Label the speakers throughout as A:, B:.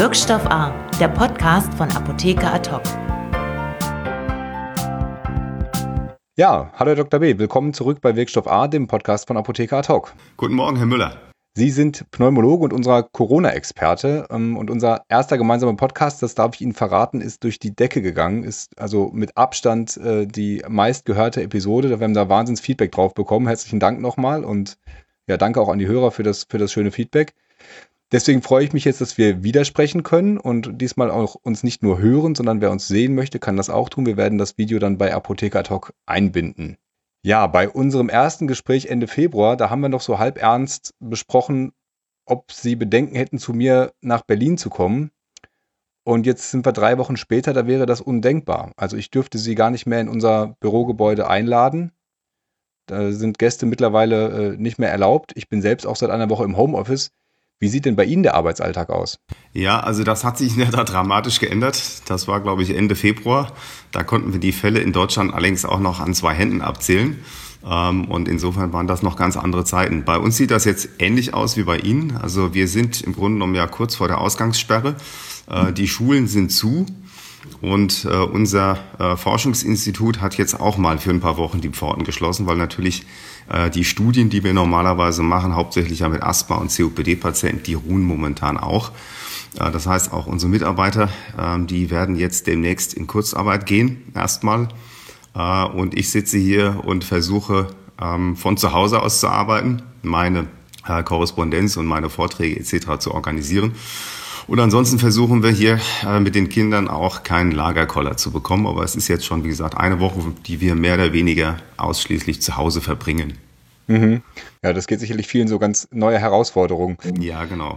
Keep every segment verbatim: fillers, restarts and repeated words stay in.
A: Wirkstoff A, der Podcast von Apotheker Ad hoc.
B: Ja, hallo Herr Doktor B., willkommen zurück bei Wirkstoff A, dem Podcast von Apotheker Ad hoc.
C: Guten Morgen, Herr Müller.
B: Sie sind Pneumologe und unser Corona-Experte und unser erster gemeinsamer Podcast, das darf ich Ihnen verraten, ist durch die Decke gegangen, ist also mit Abstand äh, die meistgehörte Episode. Wir haben da wahnsinns Feedback drauf bekommen. Herzlichen Dank nochmal und ja, danke auch an die Hörer für das, für das schöne Feedback. Deswegen freue ich mich jetzt, dass wir wieder sprechen können und diesmal auch uns nicht nur hören, sondern wer uns sehen möchte, kann das auch tun. Wir werden das Video dann bei Apotheker Ad hoc einbinden. Ja, bei unserem ersten Gespräch Ende Februar, da haben wir noch so halb ernst besprochen, ob Sie Bedenken hätten, zu mir nach Berlin zu kommen. Und jetzt sind wir drei Wochen später, da wäre das undenkbar. Also ich dürfte Sie gar nicht mehr in unser Bürogebäude einladen. Da sind Gäste mittlerweile äh, nicht mehr erlaubt. Ich bin selbst auch seit einer Woche im Homeoffice. Wie sieht denn bei Ihnen der Arbeitsalltag aus?
C: Ja, also das hat sich in der Tat dramatisch geändert. Das war, glaube ich, Ende Februar. Da konnten wir die Fälle in Deutschland allerdings auch noch an zwei Händen abzählen. Und insofern waren das noch ganz andere Zeiten. Bei uns sieht das jetzt ähnlich aus wie bei Ihnen. Also wir sind im Grunde genommen ja kurz vor der Ausgangssperre. Die Schulen sind zu. Und äh, unser äh, Forschungsinstitut hat jetzt auch mal für ein paar Wochen die Pforten geschlossen, weil natürlich äh, die Studien, die wir normalerweise machen, hauptsächlich ja mit Asthma- und C O P D-Patienten, die ruhen momentan auch. Äh, das heißt, auch unsere Mitarbeiter, äh, die werden jetzt demnächst in Kurzarbeit gehen, erstmal. Äh, und ich sitze hier und versuche ähm, von zu Hause aus zu arbeiten, meine äh, Korrespondenz und meine Vorträge et cetera zu organisieren. Und ansonsten versuchen wir hier äh, mit den Kindern auch keinen Lagerkoller zu bekommen. Aber es ist jetzt schon, wie gesagt, eine Woche, die wir mehr oder weniger ausschließlich zu Hause verbringen.
B: Mhm. Ja, das geht sicherlich vielen so ganz neue Herausforderungen.
C: Ja, genau.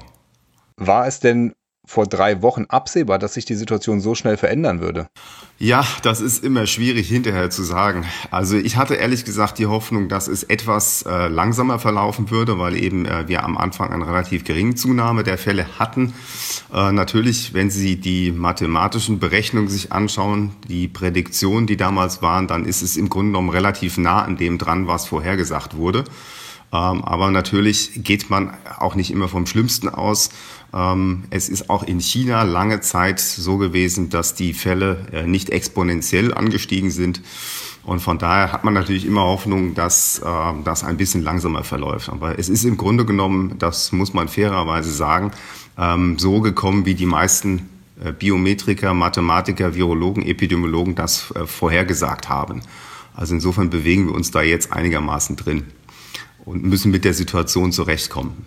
B: War es denn vor drei Wochen absehbar, dass sich die Situation so schnell verändern würde?
C: Ja, das ist immer schwierig hinterher zu sagen. Also ich hatte ehrlich gesagt die Hoffnung, dass es etwas äh, langsamer verlaufen würde, weil eben äh, wir am Anfang eine relativ geringe Zunahme der Fälle hatten. Äh, natürlich, wenn Sie die mathematischen Berechnungen sich anschauen, die Prädiktionen, die damals waren, dann ist es im Grunde genommen relativ nah an dem dran, was vorhergesagt wurde. Ähm, aber natürlich geht man auch nicht immer vom Schlimmsten aus. Ähm, es ist auch in China lange Zeit so gewesen, dass die Fälle äh, nicht exponentiell angestiegen sind. Und von daher hat man natürlich immer Hoffnung, dass äh, das ein bisschen langsamer verläuft. Aber es ist im Grunde genommen, das muss man fairerweise sagen, ähm, so gekommen, wie die meisten äh, Biometriker, Mathematiker, Virologen, Epidemiologen das äh, vorhergesagt haben. Also insofern bewegen wir uns da jetzt einigermaßen drin und müssen mit der Situation zurechtkommen.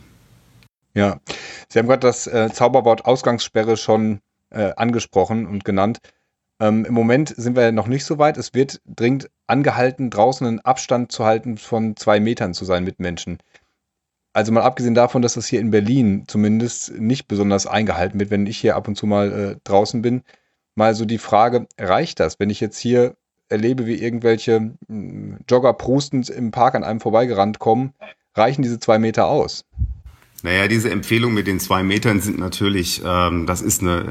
B: Ja, Sie haben gerade das äh, Zauberwort Ausgangssperre schon äh, angesprochen und genannt. Ähm, Im Moment sind wir noch nicht so weit. Es wird dringend angehalten, draußen einen Abstand zu halten von zwei Metern zu sein mit Menschen. Also mal abgesehen davon, dass das hier in Berlin zumindest nicht besonders eingehalten wird, wenn ich hier ab und zu mal äh, draußen bin. Mal so die Frage, reicht das, wenn ich jetzt hier erlebe, wie irgendwelche mh, Jogger prustend im Park an einem vorbeigerannt kommen, reichen diese zwei Meter aus?
C: Naja, diese Empfehlung mit den zwei Metern sind natürlich, ähm, das ist eine,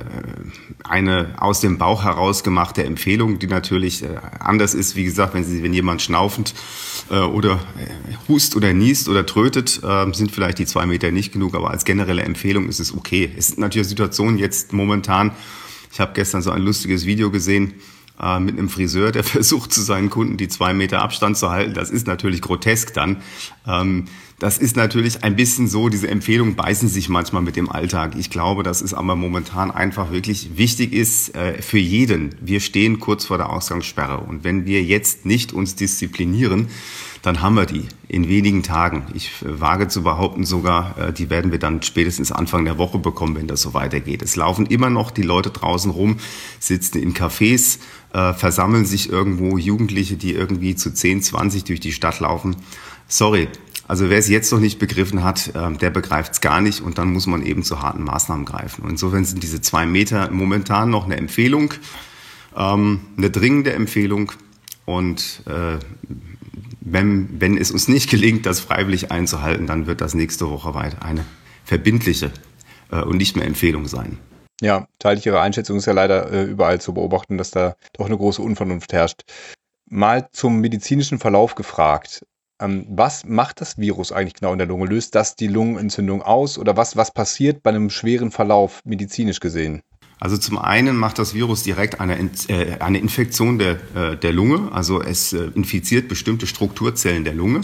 C: eine aus dem Bauch heraus gemachte Empfehlung, die natürlich äh, anders ist. Wie gesagt, wenn Sie, wenn jemand schnaufend äh, oder äh, hust oder niest oder trötet, äh, sind vielleicht die zwei Meter nicht genug. Aber als generelle Empfehlung ist es okay. Es ist natürlich eine Situation jetzt momentan. Ich habe gestern so ein lustiges Video gesehen äh, mit einem Friseur, der versucht, zu seinen Kunden die zwei Meter Abstand zu halten. Das ist natürlich grotesk dann. Ähm, Das ist natürlich ein bisschen so, diese Empfehlungen beißen sich manchmal mit dem Alltag. Ich glaube, dass es aber momentan einfach wirklich wichtig ist äh, für jeden. Wir stehen kurz vor der Ausgangssperre und wenn wir jetzt nicht uns disziplinieren, dann haben wir die in wenigen Tagen. Ich äh, wage zu behaupten sogar, äh, die werden wir dann spätestens Anfang der Woche bekommen, wenn das so weitergeht. Es laufen immer noch die Leute draußen rum, sitzen in Cafés, äh, versammeln sich irgendwo Jugendliche, die irgendwie zu zehn, zwanzig durch die Stadt laufen. Sorry. Also wer es jetzt noch nicht begriffen hat, der begreift es gar nicht und dann muss man eben zu harten Maßnahmen greifen. Und insofern sind diese zwei Meter momentan noch eine Empfehlung, ähm, eine dringende Empfehlung. Und äh, wenn, wenn es uns nicht gelingt, das freiwillig einzuhalten, dann wird das nächste Woche weit eine verbindliche äh, und nicht mehr Empfehlung sein.
B: Ja, teile ich Ihre Einschätzung, ist ja leider äh, überall zu beobachten, dass da doch eine große Unvernunft herrscht. Mal zum medizinischen Verlauf gefragt. Ähm, was macht das Virus eigentlich genau in der Lunge? Löst das die Lungenentzündung aus oder was, was passiert bei einem schweren Verlauf medizinisch gesehen?
C: Also zum einen macht das Virus direkt eine, äh, eine Infektion der, äh, der Lunge, also es äh, infiziert bestimmte Strukturzellen der Lunge.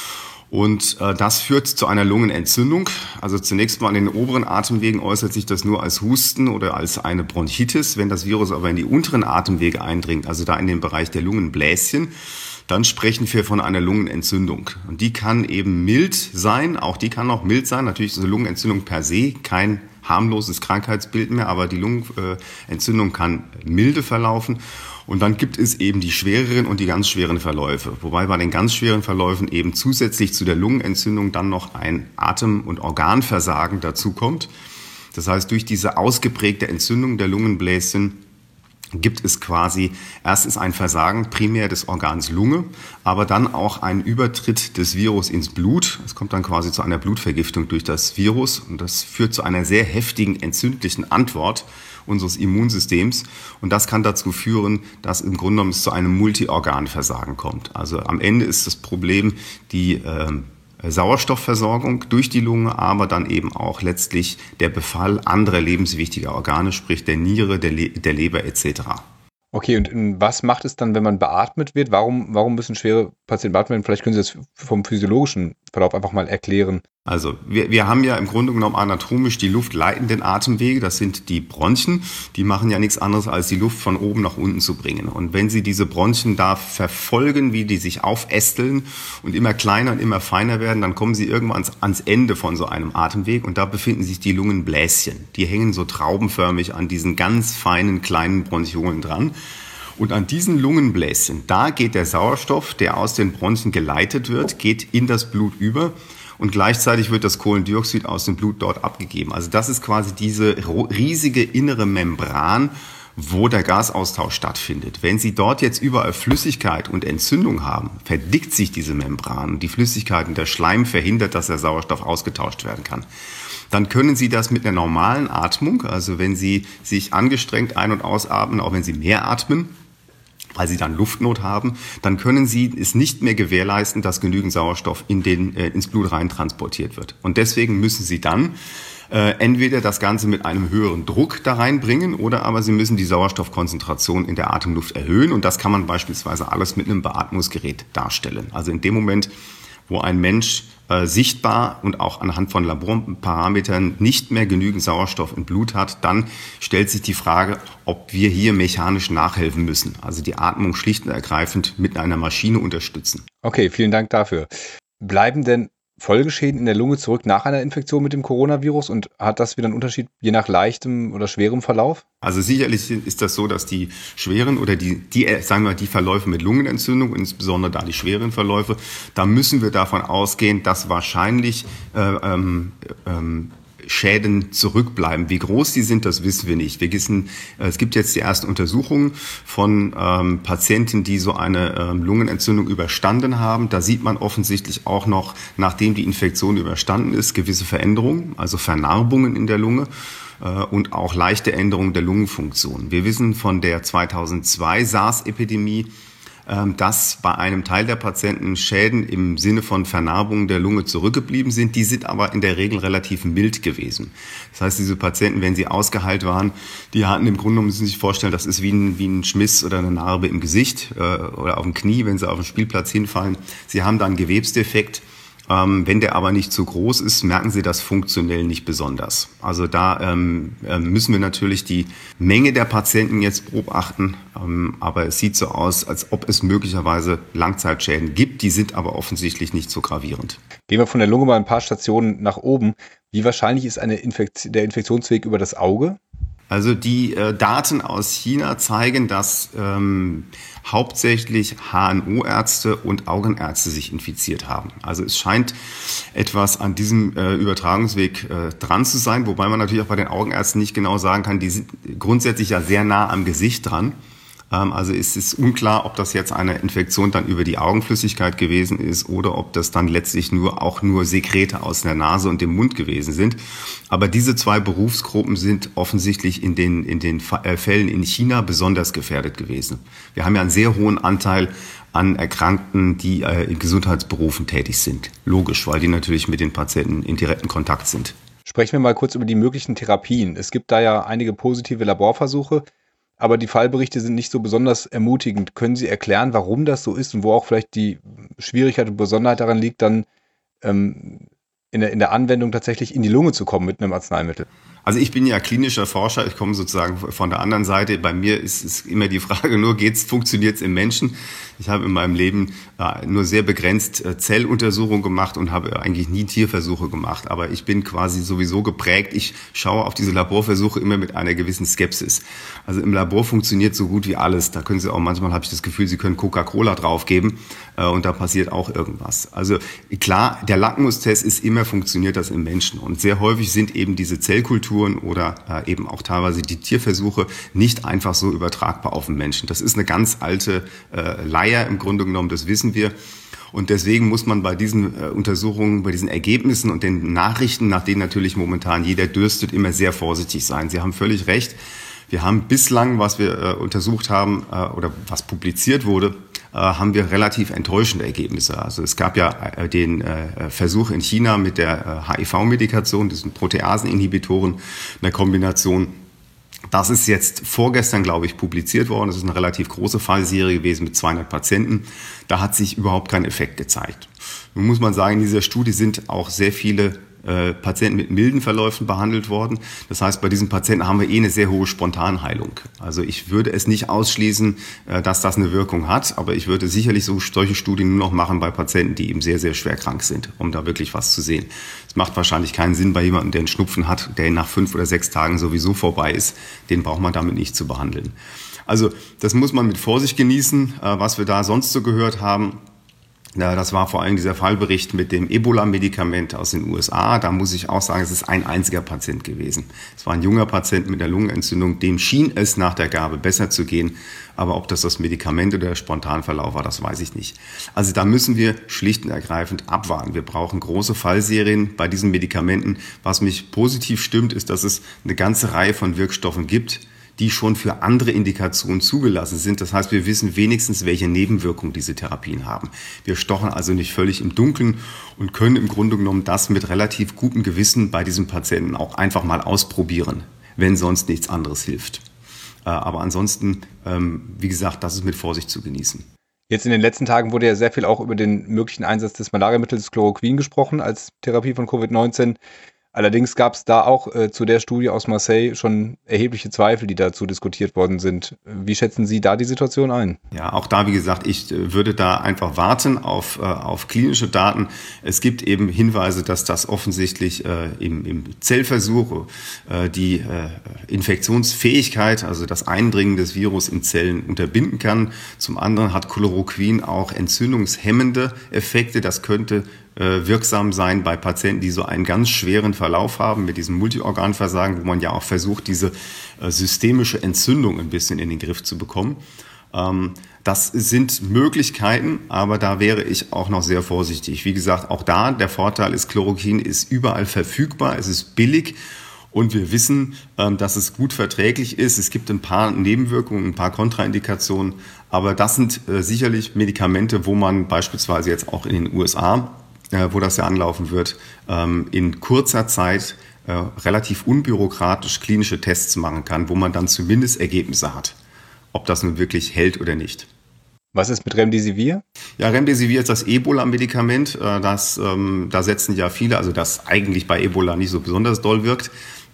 C: Und äh, das führt zu einer Lungenentzündung. Also zunächst mal in den oberen Atemwegen äußert sich das nur als Husten oder als eine Bronchitis. Wenn das Virus aber in die unteren Atemwege eindringt, also da in den Bereich der Lungenbläschen, dann sprechen wir von einer Lungenentzündung. Und die kann eben mild sein, auch die kann auch mild sein. Natürlich ist eine Lungenentzündung per se kein harmloses Krankheitsbild mehr, aber die Lungenentzündung kann milde verlaufen. Und dann gibt es eben die schwereren und die ganz schweren Verläufe. Wobei bei den ganz schweren Verläufen eben zusätzlich zu der Lungenentzündung dann noch ein Atem- und Organversagen dazukommt. Das heißt, durch diese ausgeprägte Entzündung der Lungenbläschen gibt es quasi, erst ist ein Versagen primär des Organs Lunge, aber dann auch ein Übertritt des Virus ins Blut. Es kommt dann quasi zu einer Blutvergiftung durch das Virus und das führt zu einer sehr heftigen entzündlichen Antwort unseres Immunsystems. Und das kann dazu führen, dass im Grunde genommen es zu einem Multiorganversagen kommt. Also am Ende ist das Problem die äh, Sauerstoffversorgung durch die Lunge, aber dann eben auch letztlich der Befall anderer lebenswichtiger Organe, sprich der Niere, der, Le- der Leber et cetera.
B: Okay, und in was macht es dann, wenn man beatmet wird? Warum, warum müssen schwere Patienten beatmet werden? Vielleicht können Sie das vom physiologischen Verlauf einfach mal erklären.
C: Also wir, wir haben ja im Grunde genommen anatomisch die luftleitenden Atemwege, das sind die Bronchien, die machen ja nichts anderes, als die Luft von oben nach unten zu bringen. Und wenn Sie diese Bronchien da verfolgen, wie die sich aufästeln und immer kleiner und immer feiner werden, dann kommen Sie irgendwann ans, ans Ende von so einem Atemweg und da befinden sich die Lungenbläschen. Die hängen so traubenförmig an diesen ganz feinen kleinen Bronchiolen dran. Und an diesen Lungenbläschen, da geht der Sauerstoff, der aus den Bronchien geleitet wird, geht in das Blut über. Und gleichzeitig wird das Kohlendioxid aus dem Blut dort abgegeben. Also das ist quasi diese riesige innere Membran, wo der Gasaustausch stattfindet. Wenn Sie dort jetzt überall Flüssigkeit und Entzündung haben, verdickt sich diese Membran. Die Flüssigkeit und der Schleim verhindert, dass der Sauerstoff ausgetauscht werden kann. Dann können Sie das mit einer normalen Atmung, also wenn Sie sich angestrengt ein- und ausatmen, auch wenn Sie mehr atmen, weil Sie dann Luftnot haben, dann können Sie es nicht mehr gewährleisten, dass genügend Sauerstoff in den, äh, ins Blut rein transportiert wird. Und deswegen müssen Sie dann äh, entweder das Ganze mit einem höheren Druck da reinbringen oder aber Sie müssen die Sauerstoffkonzentration in der Atemluft erhöhen. Und das kann man beispielsweise alles mit einem Beatmungsgerät darstellen. Also in dem Moment, wo ein Mensch äh, sichtbar und auch anhand von Laborparametern nicht mehr genügend Sauerstoff im Blut hat, dann stellt sich die Frage, ob wir hier mechanisch nachhelfen müssen. Also die Atmung schlicht und ergreifend mit einer Maschine unterstützen.
B: Okay, vielen Dank dafür. Bleiben denn Folgeschäden in der Lunge zurück nach einer Infektion mit dem Coronavirus und hat das wieder einen Unterschied je nach leichtem oder schwerem Verlauf?
C: Also sicherlich ist das so, dass die schweren oder die, die sagen wir mal, die Verläufe mit Lungenentzündung, insbesondere da die schweren Verläufe, da müssen wir davon ausgehen, dass wahrscheinlich äh, ähm, ähm, Schäden zurückbleiben. Wie groß die sind, das wissen wir nicht. Wir wissen, es gibt jetzt die ersten Untersuchungen von ähm, Patienten, die so eine ähm, Lungenentzündung überstanden haben. Da sieht man offensichtlich auch noch, nachdem die Infektion überstanden ist, gewisse Veränderungen, also Vernarbungen in der Lunge äh, und auch leichte Änderungen der Lungenfunktion. Wir wissen von der zweitausendzwei SARS-Epidemie, dass bei einem Teil der Patienten Schäden im Sinne von Vernarbungen der Lunge zurückgeblieben sind. Die sind aber in der Regel relativ mild gewesen. Das heißt, diese Patienten, wenn sie ausgeheilt waren, die hatten im Grunde genommen, müssen Sie sich vorstellen, das ist wie ein, wie ein Schmiss oder eine Narbe im Gesicht äh, oder auf dem Knie, wenn sie auf dem Spielplatz hinfallen. Sie haben da einen Gewebsdefekt. Ähm, wenn der aber nicht zu groß ist, merken Sie das funktionell nicht besonders. Also da ähm, müssen wir natürlich die Menge der Patienten jetzt beobachten. Ähm, aber es sieht so aus, als ob es möglicherweise Langzeitschäden gibt. Die sind aber offensichtlich nicht so gravierend.
B: Gehen wir von der Lunge mal ein paar Stationen nach oben. Wie wahrscheinlich ist eine Infekt- der Infektionsweg über das Auge?
C: Also die äh, Daten aus China zeigen, dass ähm, hauptsächlich H N O-Ärzte und Augenärzte sich infiziert haben. Also es scheint etwas an diesem äh, Übertragungsweg äh, dran zu sein, wobei man natürlich auch bei den Augenärzten nicht genau sagen kann, die sind grundsätzlich ja sehr nah am Gesicht dran. Also ist es unklar, ob das jetzt eine Infektion dann über die Augenflüssigkeit gewesen ist oder ob das dann letztlich nur auch nur Sekrete aus der Nase und dem Mund gewesen sind. Aber diese zwei Berufsgruppen sind offensichtlich in den, in den Fällen in China besonders gefährdet gewesen. Wir haben ja einen sehr hohen Anteil an Erkrankten, die in Gesundheitsberufen tätig sind. Logisch, weil die natürlich mit den Patienten in direkten Kontakt sind.
B: Sprechen wir mal kurz über die möglichen Therapien. Es gibt da ja einige positive Laborversuche, aber die Fallberichte sind nicht so besonders ermutigend. Können Sie erklären, warum das so ist und wo auch vielleicht die Schwierigkeit und Besonderheit daran liegt, dann ähm, in der, in der Anwendung tatsächlich in die Lunge zu kommen mit einem Arzneimittel?
C: Also ich bin ja klinischer Forscher, ich komme sozusagen von der anderen Seite. Bei mir ist es immer die Frage, nur geht's, funktioniert's im Menschen? Ich habe in meinem Leben äh, nur sehr begrenzt äh, Zelluntersuchungen gemacht und habe eigentlich nie Tierversuche gemacht. Aber ich bin quasi sowieso geprägt. Ich schaue auf diese Laborversuche immer mit einer gewissen Skepsis. Also im Labor funktioniert so gut wie alles. Da können Sie auch, manchmal habe ich das Gefühl, Sie können Coca-Cola draufgeben äh, und da passiert auch irgendwas. Also klar, der Lackmustest ist immer, funktioniert das im Menschen. Und sehr häufig sind eben diese Zellkulturen oder äh, eben auch teilweise die Tierversuche nicht einfach so übertragbar auf den Menschen. Das ist eine ganz alte äh, Leier im Grunde genommen, das wissen wir. Und deswegen muss man bei diesen äh, Untersuchungen, bei diesen Ergebnissen und den Nachrichten, nach denen natürlich momentan jeder dürstet, immer sehr vorsichtig sein. Sie haben völlig recht. Wir haben bislang, was wir äh, untersucht haben äh, oder was publiziert wurde, äh, haben wir relativ enttäuschende Ergebnisse. Also es gab ja äh, den äh, Versuch in China mit der äh, H I V-Medikation, diesen Proteaseninhibitoren, einer Kombination. Das ist jetzt vorgestern, glaube ich, publiziert worden. Das ist eine relativ große Fallserie gewesen mit zweihundert Patienten. Da hat sich überhaupt kein Effekt gezeigt. Nun muss man sagen, in dieser Studie sind auch sehr viele äh, Patienten mit milden Verläufen behandelt worden. Das heißt, bei diesen Patienten haben wir eh eine sehr hohe Spontanheilung. Also ich würde es nicht ausschließen, äh, dass das eine Wirkung hat, aber ich würde sicherlich so solche Studien nur noch machen bei Patienten, die eben sehr, sehr schwer krank sind, um da wirklich was zu sehen. Es macht wahrscheinlich keinen Sinn bei jemandem, der einen Schnupfen hat, der nach fünf oder sechs Tagen sowieso vorbei ist. Den braucht man damit nicht zu behandeln. Also das muss man mit Vorsicht genießen, äh, was wir da sonst so gehört haben. Ja, das war vor allem dieser Fallbericht mit dem Ebola-Medikament aus den U S A. Da muss ich auch sagen, es ist ein einziger Patient gewesen. Es war ein junger Patient mit einer Lungenentzündung. Dem schien es nach der Gabe besser zu gehen. Aber ob das das Medikament oder der Spontanverlauf war, das weiß ich nicht. Also da müssen wir schlicht und ergreifend abwarten. Wir brauchen große Fallserien bei diesen Medikamenten. Was mich positiv stimmt, ist, dass es eine ganze Reihe von Wirkstoffen gibt, die schon für andere Indikationen zugelassen sind. Das heißt, wir wissen wenigstens, welche Nebenwirkungen diese Therapien haben. Wir stochen also nicht völlig im Dunkeln und können im Grunde genommen das mit relativ gutem Gewissen bei diesem Patienten auch einfach mal ausprobieren, wenn sonst nichts anderes hilft. Aber ansonsten, wie gesagt, das ist mit Vorsicht zu genießen.
B: Jetzt in den letzten Tagen wurde ja sehr viel auch über den möglichen Einsatz des Malariamittels Chloroquin gesprochen als Therapie von Covid neunzehn. Allerdings gab es da auch äh, zu der Studie aus Marseille schon erhebliche Zweifel, die dazu diskutiert worden sind. Wie schätzen Sie da die Situation ein?
C: Ja, auch da, wie gesagt, ich äh, würde da einfach warten auf, äh, auf klinische Daten. Es gibt eben Hinweise, dass das offensichtlich äh, im, im Zellversuch äh, die äh, Infektionsfähigkeit, also das Eindringen des Virus in Zellen unterbinden kann. Zum anderen hat Chloroquin auch entzündungshemmende Effekte. Das könnte wirksam sein bei Patienten, die so einen ganz schweren Verlauf haben mit diesem Multiorganversagen, wo man ja auch versucht, diese systemische Entzündung ein bisschen in den Griff zu bekommen. Das sind Möglichkeiten, aber da wäre ich auch noch sehr vorsichtig. Wie gesagt, auch da, der Vorteil ist, Chloroquin ist überall verfügbar, es ist billig. Und wir wissen, dass es gut verträglich ist. Es gibt ein paar Nebenwirkungen, ein paar Kontraindikationen. Aber das sind sicherlich Medikamente, wo man beispielsweise jetzt auch in den U S A, wo das ja anlaufen wird, in kurzer Zeit relativ unbürokratisch klinische Tests machen kann, wo man dann zumindest Ergebnisse hat, ob das nun wirklich hält oder nicht.
B: Was ist mit Remdesivir?
C: Ja, Remdesivir ist das Ebola-Medikament. Das, da setzen ja viele, also das eigentlich bei Ebola nicht so besonders doll wirkt.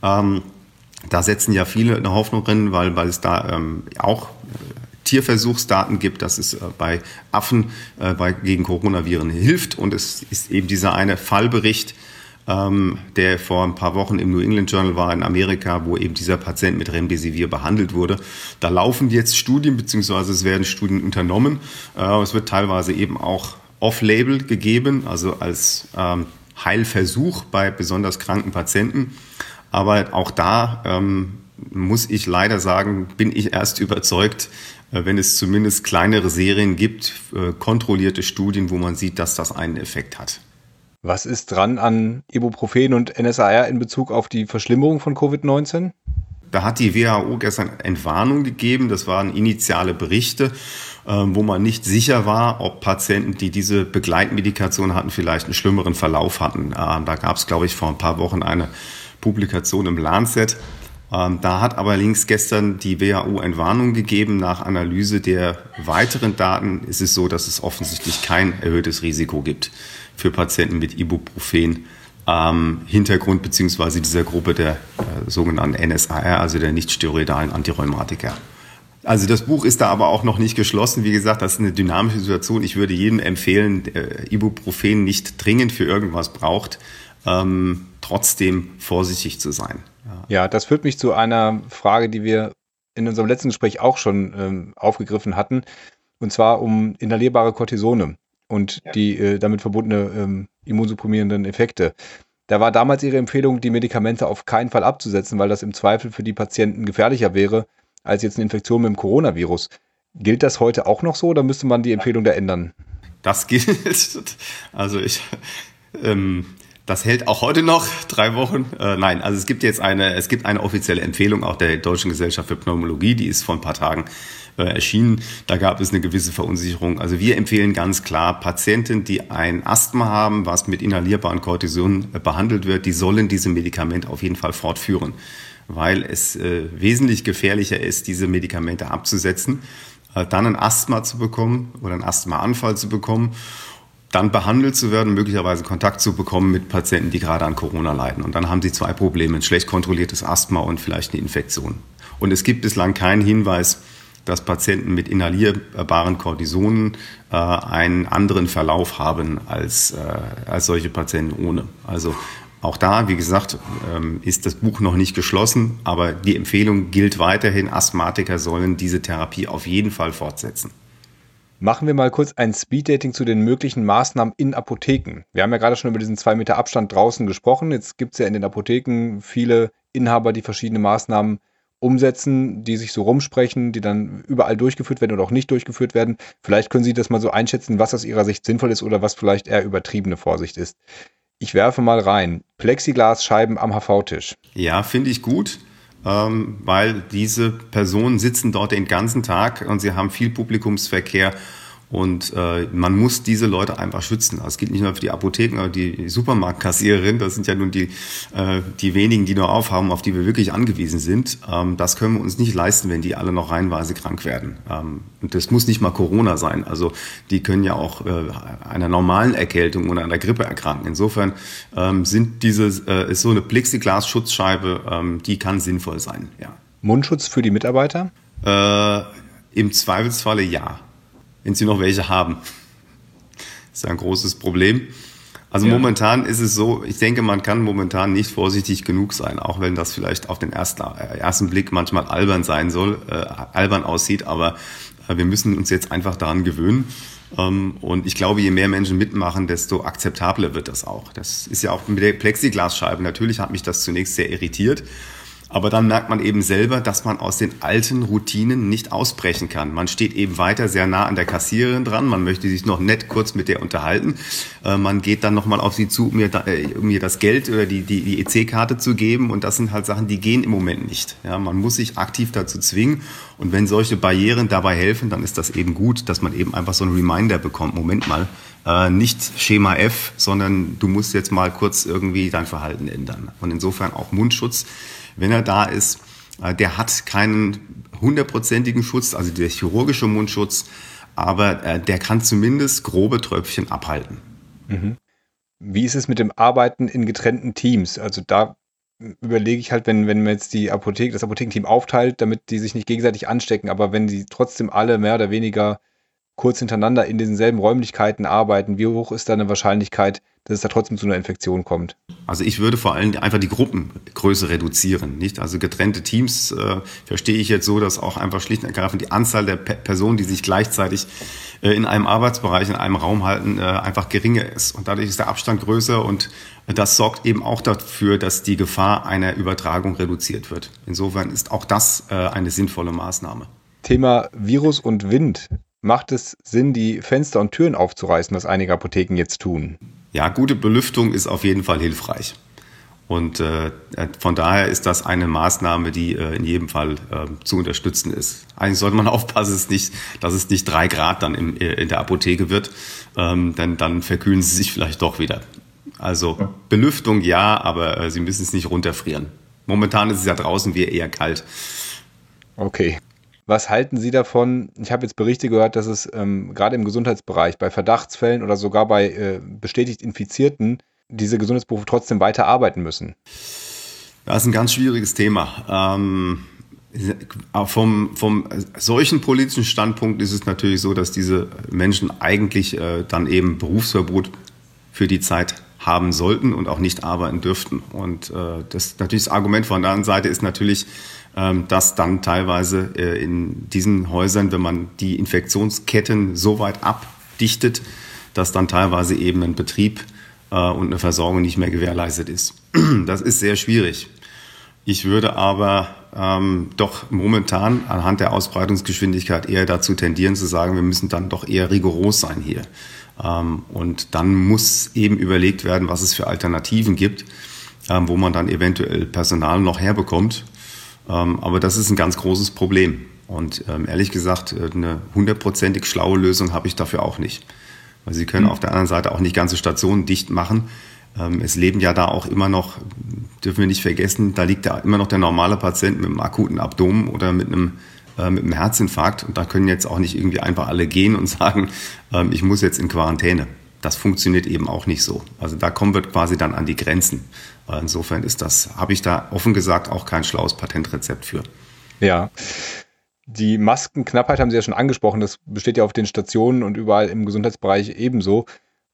C: Da setzen ja viele eine Hoffnung drin, weil, weil es da auch Tierversuchsdaten gibt, dass es bei Affen äh, bei, gegen Coronaviren hilft. Und es ist eben dieser eine Fallbericht, ähm, der vor ein paar Wochen im New England Journal war in Amerika, wo eben dieser Patient mit Remdesivir behandelt wurde. Da laufen jetzt Studien, beziehungsweise es werden Studien unternommen. Äh, es wird teilweise eben auch off-label gegeben, also als ähm, Heilversuch bei besonders kranken Patienten. Aber auch da ähm, muss ich leider sagen, bin ich erst überzeugt, wenn es zumindest kleinere Serien gibt, kontrollierte Studien, wo man sieht, dass das einen Effekt hat.
B: Was ist dran an Ibuprofen und N S A R in Bezug auf die Verschlimmerung von Covid neunzehn?
C: Da hat die W H O gestern Entwarnung gegeben. Das waren initiale Berichte, wo man nicht sicher war, ob Patienten, die diese Begleitmedikation hatten, vielleicht einen schlimmeren Verlauf hatten. Da gab es, glaube ich, vor ein paar Wochen eine Publikation im Lancet. Da hat allerdings gestern die W H O Entwarnung gegeben. Nach Analyse der weiteren Daten ist es so, dass es offensichtlich kein erhöhtes Risiko gibt für Patienten mit Ibuprofen. Ähm, Hintergrund beziehungsweise dieser Gruppe der äh, sogenannten N S A R, also der nicht-steroidalen Antirheumatika. Also das Buch ist da aber auch noch nicht geschlossen. Wie gesagt, das ist eine dynamische Situation. Ich würde jedem empfehlen, der Ibuprofen nicht dringend für irgendwas braucht, ähm, trotzdem vorsichtig zu sein.
B: Ja. ja, das führt mich zu einer Frage, die wir in unserem letzten Gespräch auch schon ähm, aufgegriffen hatten, und zwar um inhalierbare Cortisone und ja. die äh, damit verbundene ähm, immunsupprimierenden Effekte. Da war damals Ihre Empfehlung, die Medikamente auf keinen Fall abzusetzen, weil das im Zweifel für die Patienten gefährlicher wäre als jetzt eine Infektion mit dem Coronavirus. Gilt das heute auch noch so oder müsste man die Empfehlung da ändern?
C: Das gilt. Also ich, ähm, das hält auch heute noch drei Wochen. Äh, nein, also es gibt jetzt eine, es gibt eine offizielle Empfehlung auch der Deutschen Gesellschaft für Pneumologie, die ist vor ein paar Tagen äh, erschienen. Da gab es eine gewisse Verunsicherung. Also wir empfehlen ganz klar, Patienten, die ein Asthma haben, was mit inhalierbaren Cortison äh, behandelt wird, die sollen diese Medikamente auf jeden Fall fortführen, weil es äh, wesentlich gefährlicher ist, diese Medikamente abzusetzen, äh, dann ein Asthma zu bekommen oder einen Asthmaanfall zu bekommen, dann behandelt zu werden, möglicherweise Kontakt zu bekommen mit Patienten, die gerade an Corona leiden. Und dann haben sie zwei Probleme, ein schlecht kontrolliertes Asthma und vielleicht eine Infektion. Und es gibt bislang keinen Hinweis, dass Patienten mit inhalierbaren Cortisonen äh, einen anderen Verlauf haben als, äh, als solche Patienten ohne. Also auch da, wie gesagt, ähm, ist das Buch noch nicht geschlossen, aber die Empfehlung gilt weiterhin, Asthmatiker sollen diese Therapie auf jeden Fall fortsetzen.
B: Machen wir mal kurz ein Speeddating zu den möglichen Maßnahmen in Apotheken. Wir haben ja gerade schon über diesen zwei Meter Abstand draußen gesprochen. Jetzt gibt es ja in den Apotheken viele Inhaber, die verschiedene Maßnahmen umsetzen, die sich so rumsprechen, die dann überall durchgeführt werden oder auch nicht durchgeführt werden. Vielleicht können Sie das mal so einschätzen, was aus Ihrer Sicht sinnvoll ist oder was vielleicht eher übertriebene Vorsicht ist. Ich werfe mal rein. Plexiglasscheiben am H V-Tisch.
C: Ja, finde ich gut. Ähm, weil diese Personen sitzen dort den ganzen Tag und sie haben viel Publikumsverkehr und äh, man muss diese Leute einfach schützen. Das gilt nicht nur für die Apotheken, aber die Supermarktkassiererin, das sind ja nun die, äh, die wenigen, die nur aufhaben, auf die wir wirklich angewiesen sind. Ähm, das können wir uns nicht leisten, wenn die alle noch reihenweise krank werden. Ähm, und das muss nicht mal Corona sein. Also die können ja auch äh, einer normalen Erkältung oder einer Grippe erkranken. Insofern ähm, sind diese, äh, ist so eine Plexiglas-Schutzscheibe, ähm, die kann sinnvoll sein. Ja.
B: Mundschutz für die Mitarbeiter?
C: Äh, im Zweifelsfalle ja. Wenn sie noch welche haben. Das ist ein großes Problem. Also ja. Momentan ist es so, ich denke, man kann momentan nicht vorsichtig genug sein, auch wenn das vielleicht auf den ersten, äh, ersten Blick manchmal albern sein soll, äh, albern aussieht, aber äh, wir müssen uns jetzt einfach daran gewöhnen. Ähm, und ich glaube, je mehr Menschen mitmachen, desto akzeptabler wird das auch. Das ist ja auch mit der Plexiglasscheibe. Natürlich hat mich das zunächst sehr irritiert. Aber dann merkt man eben selber, dass man aus den alten Routinen nicht ausbrechen kann. Man steht eben weiter sehr nah an der Kassiererin dran. Man möchte sich noch nett kurz mit der unterhalten. Äh, man geht dann nochmal auf sie zu, um ihr, da, äh, um ihr das Geld oder die, die, die E C-Karte zu geben. Und das sind halt Sachen, die gehen im Moment nicht. Ja, man muss sich aktiv dazu zwingen. Und wenn solche Barrieren dabei helfen, dann ist das eben gut, dass man eben einfach so einen Reminder bekommt. Moment mal, äh, nicht Schema F, sondern du musst jetzt mal kurz irgendwie dein Verhalten ändern. Und insofern auch Mundschutz, wenn er da ist, der hat keinen hundertprozentigen Schutz, also der chirurgische Mundschutz, aber der kann zumindest grobe Tröpfchen abhalten.
B: Mhm. Wie ist es mit dem Arbeiten in getrennten Teams? Also da überlege ich halt, wenn, wenn man jetzt die Apotheke, das Apothekenteam aufteilt, damit die sich nicht gegenseitig anstecken, aber wenn sie trotzdem alle mehr oder weniger kurz hintereinander in denselben Räumlichkeiten arbeiten, wie hoch ist da eine Wahrscheinlichkeit, dass es da trotzdem zu einer Infektion kommt?
C: Also ich würde vor allem einfach die Gruppengröße reduzieren, nicht? Also getrennte Teams äh, verstehe ich jetzt so, dass auch einfach schlicht und ergreifend die Anzahl der Pe- Personen, die sich gleichzeitig in einem Arbeitsbereich, in einem Raum halten, einfach geringer ist. Und dadurch ist der Abstand größer und das sorgt eben auch dafür, dass die Gefahr einer Übertragung reduziert wird. Insofern ist auch das eine sinnvolle Maßnahme.
B: Thema Virus und Wind. Macht es Sinn, die Fenster und Türen aufzureißen, was einige Apotheken jetzt tun?
C: Ja, gute Belüftung ist auf jeden Fall hilfreich. Und äh, von daher ist das eine Maßnahme, die äh, in jedem Fall äh, zu unterstützen ist. Eigentlich sollte man aufpassen, dass es nicht, dass es nicht drei Grad dann in, in der Apotheke wird, ähm, denn dann verkühlen sie sich vielleicht doch wieder. Also ja. Belüftung ja, aber äh, sie müssen es nicht runterfrieren. Momentan ist es ja draußen wie eher kalt.
B: Okay. Was halten Sie davon? Ich habe jetzt Berichte gehört, dass es ähm, gerade im Gesundheitsbereich bei Verdachtsfällen oder sogar bei äh, bestätigt Infizierten diese Gesundheitsberufe trotzdem weiter arbeiten müssen.
C: Das ist ein ganz schwieriges Thema. Ähm, vom, vom solchen politischen Standpunkt ist es natürlich so, dass diese Menschen eigentlich äh, dann eben Berufsverbot für die Zeit haben sollten und auch nicht arbeiten dürften. Und äh, das natürlich das Argument von der anderen Seite ist natürlich, ähm, dass dann teilweise äh, in diesen Häusern, wenn man die Infektionsketten so weit abdichtet, dass dann teilweise eben ein Betrieb und eine Versorgung nicht mehr gewährleistet ist. Das ist sehr schwierig. Ich würde aber ähm, doch momentan anhand der Ausbreitungsgeschwindigkeit eher dazu tendieren zu sagen, wir müssen dann doch eher rigoros sein hier. Ähm, und dann muss eben überlegt werden, was es für Alternativen gibt, ähm, wo man dann eventuell Personal noch herbekommt. Ähm, aber das ist ein ganz großes Problem. Und ähm, ehrlich gesagt, eine hundertprozentig schlaue Lösung habe ich dafür auch nicht. Weil Sie können auf der anderen Seite auch nicht ganze Stationen dicht machen. Es leben ja da auch immer noch, dürfen wir nicht vergessen, da liegt ja immer noch der normale Patient mit einem akuten Abdomen oder mit einem, äh, mit einem Herzinfarkt. Und da können jetzt auch nicht irgendwie einfach alle gehen und sagen, äh, ich muss jetzt in Quarantäne. Das funktioniert eben auch nicht so. Also da kommen wir quasi dann an die Grenzen. Äh, insofern ist das, habe ich da offen gesagt auch kein schlaues Patentrezept für.
B: Ja. Die Maskenknappheit haben Sie ja schon angesprochen, das besteht ja auf den Stationen und überall im Gesundheitsbereich ebenso.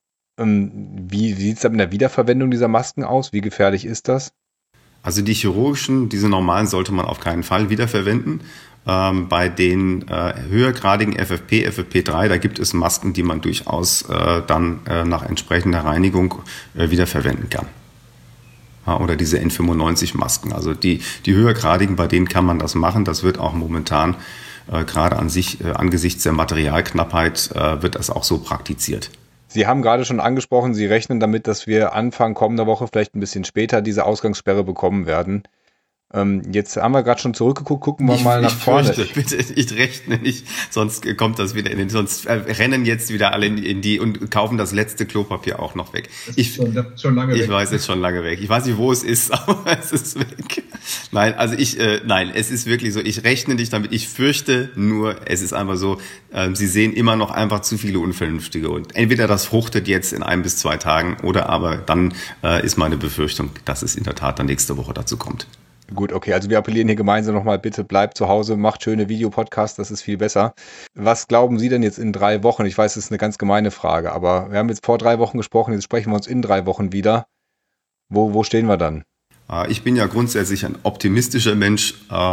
B: Wie sieht es da mit der Wiederverwendung dieser Masken aus? Wie gefährlich ist das?
C: Also die chirurgischen, diese normalen sollte man auf keinen Fall wiederverwenden. Ähm, bei den äh, höhergradigen F F P, F F P drei, da gibt es Masken, die man durchaus äh, dann äh, nach entsprechender Reinigung äh, wiederverwenden kann. Oder diese N fünfundneunzig Masken. Also die, die höhergradigen, bei denen kann man das machen. Das wird auch momentan, äh, gerade an sich, äh, angesichts der Materialknappheit, äh, wird das auch so praktiziert.
B: Sie haben gerade schon angesprochen, Sie rechnen damit, dass wir Anfang kommender Woche, vielleicht ein bisschen später, diese Ausgangssperre bekommen werden. Ähm, jetzt haben wir gerade schon zurückgeguckt, gucken wir
C: ich,
B: mal nach
C: ich
B: vorne.
C: Fürchte, bitte, ich rechne nicht, sonst kommt das wieder in den, sonst äh, rennen jetzt wieder alle in, in die und kaufen das letzte Klopapier auch noch weg.
D: Das
C: ich
D: ist schon, schon lange
C: ich
D: weg.
C: weiß, es ist schon lange weg. Ich weiß nicht, wo es ist, aber es ist weg. Nein, also ich, äh, nein, es ist wirklich so, ich rechne nicht damit, ich fürchte nur, es ist einfach so, äh, Sie sehen immer noch einfach zu viele Unvernünftige und entweder das fruchtet jetzt in ein bis zwei Tagen oder aber dann äh, ist meine Befürchtung, dass es in der Tat dann nächste Woche dazu kommt.
B: Gut, okay, also wir appellieren hier gemeinsam nochmal, bitte bleibt zu Hause, macht schöne Videopodcasts, das ist viel besser. Was glauben Sie denn jetzt in drei Wochen? Ich weiß, das ist eine ganz gemeine Frage, aber wir haben jetzt vor drei Wochen gesprochen, jetzt sprechen wir uns in drei Wochen wieder. Wo, wo stehen wir dann?
C: Ich bin ja grundsätzlich ein optimistischer Mensch.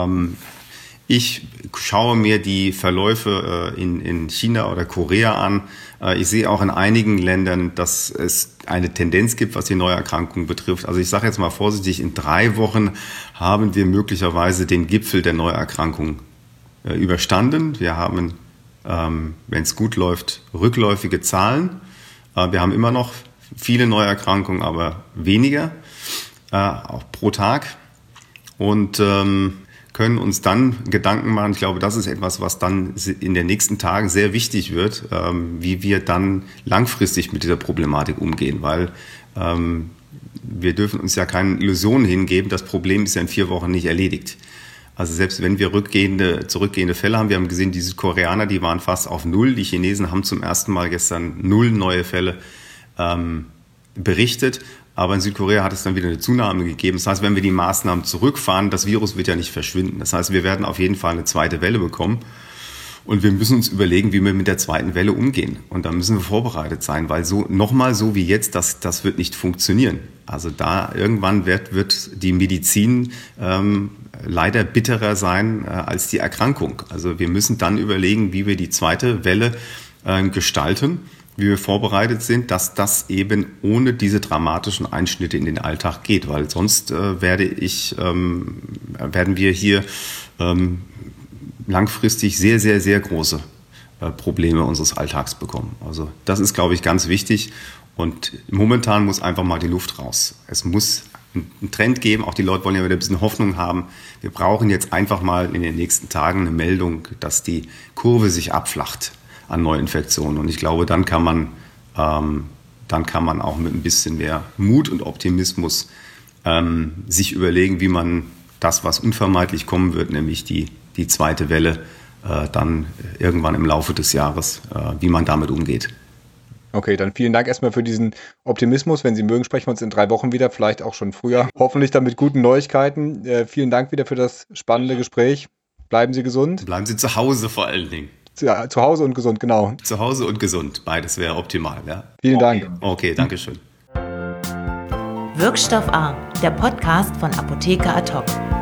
C: Ich schaue mir die Verläufe in, in China oder Korea an. Ich sehe auch in einigen Ländern, dass es eine Tendenz gibt, was die Neuerkrankungen betrifft. Also ich sage jetzt mal vorsichtig, in drei Wochen haben wir möglicherweise den Gipfel der Neuerkrankungen überstanden. Wir haben, wenn es gut läuft, rückläufige Zahlen. Wir haben immer noch viele Neuerkrankungen, aber weniger, auch pro Tag. Und ähm, können uns dann Gedanken machen. Ich glaube, das ist etwas, was dann in den nächsten Tagen sehr wichtig wird, ähm, wie wir dann langfristig mit dieser Problematik umgehen, weil ähm, wir dürfen uns ja keine Illusionen hingeben. Das Problem ist ja in vier Wochen nicht erledigt. Also selbst wenn wir rückgehende, zurückgehende Fälle haben, wir haben gesehen, die Südkoreaner, die waren fast auf Null. Die Chinesen haben zum ersten Mal gestern null neue Fälle ähm, berichtet. Aber in Südkorea hat es dann wieder eine Zunahme gegeben. Das heißt, wenn wir die Maßnahmen zurückfahren, das Virus wird ja nicht verschwinden. Das heißt, wir werden auf jeden Fall eine zweite Welle bekommen. Und wir müssen uns überlegen, wie wir mit der zweiten Welle umgehen. Und da müssen wir vorbereitet sein, weil so nochmal so wie jetzt, das, das wird nicht funktionieren. Also da irgendwann wird, wird die Medizin ähm, leider bitterer sein äh, als die Erkrankung. Also wir müssen dann überlegen, wie wir die zweite Welle äh, gestalten, wie wir vorbereitet sind, dass das eben ohne diese dramatischen Einschnitte in den Alltag geht, weil sonst äh, werde ich, ähm, werden wir hier ähm, langfristig sehr, sehr, sehr große äh, Probleme unseres Alltags bekommen. Also das ist, glaube ich, ganz wichtig und momentan muss einfach mal die Luft raus. Es muss einen Trend geben, auch die Leute wollen ja wieder ein bisschen Hoffnung haben. Wir brauchen jetzt einfach mal in den nächsten Tagen eine Meldung, dass die Kurve sich abflacht an Neuinfektionen. Und ich glaube, dann kann man, ähm, dann kann man auch mit ein bisschen mehr Mut und Optimismus ähm, sich überlegen, wie man das, was unvermeidlich kommen wird, nämlich die, die zweite Welle, äh, dann irgendwann im Laufe des Jahres, äh, wie man damit umgeht.
B: Okay, dann vielen Dank erstmal für diesen Optimismus. Wenn Sie mögen, sprechen wir uns in drei Wochen wieder, vielleicht auch schon früher. Hoffentlich dann mit guten Neuigkeiten. Äh, vielen Dank wieder für das spannende Gespräch. Bleiben Sie gesund.
C: Bleiben Sie zu Hause vor allen Dingen.
B: Ja, zu Hause und gesund, genau.
C: Zu Hause und gesund, beides wäre optimal. Ja?
B: Vielen
C: okay.
B: Dank.
C: Okay, danke schön.
A: Wirkstoff A, der Podcast von Apotheker Ad hoc.